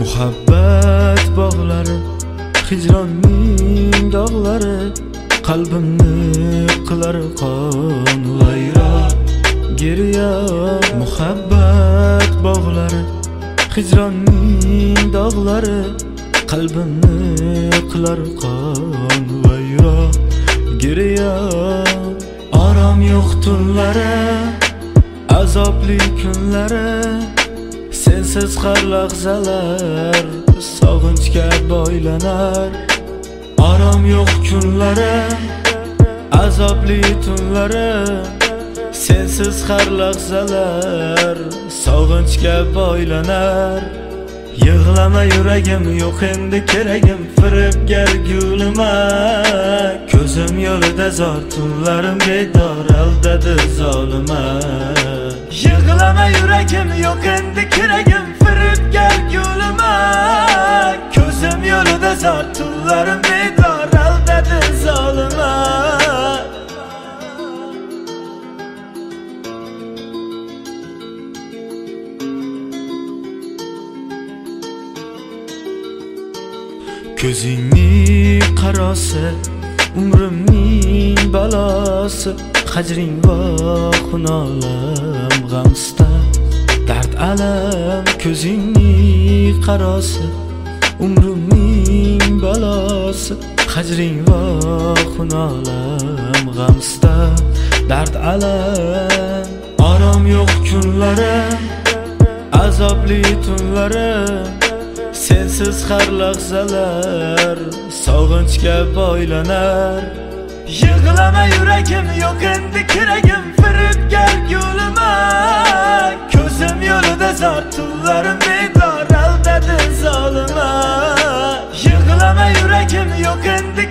Muhabbat bog'lari, hijronning dog'lari qalbimni qilar qon vayron. Geriya muhabbat bog'lari, hijronning dog'lari qalbimni qilar qon vayron. Geriya orom yo'q tunlari, azobli kunlari, sensiz har lahzalar sog'inchga boylanar. Orom yo'q kunlari, azobli tunlari, sensiz har lahzalar sog'inchga boylanar. Yig'lama yuragim, yo'q endi keragim, firibgar gulima. Ko'zim yo'lida zor, tunlarim bedor, aldadi zolima. Yig'lama yuragim, yo'q endi keragim, firibgar gulima. Ko'zim yo'lida zor, tunlarim bedor, aldadi zolima. Ko'zingning qarosi, umrimning balosi, hajring va xunolam g'amsta dard alam. Ko'zingning qarosi, umrimning balosi, hajring va xunolam g'amsta dard alam. Orom yo'q kunlari, azobli tunlari, sensiz har lahzalar sog'inchga boylanar. Yig'lama yuragim, yo'q endi keragim, firibgar gulima. Ko'zim yo'lida zor, tunlarim bedor, aldadi zolima. Yig'lama yuragim, yo'q endi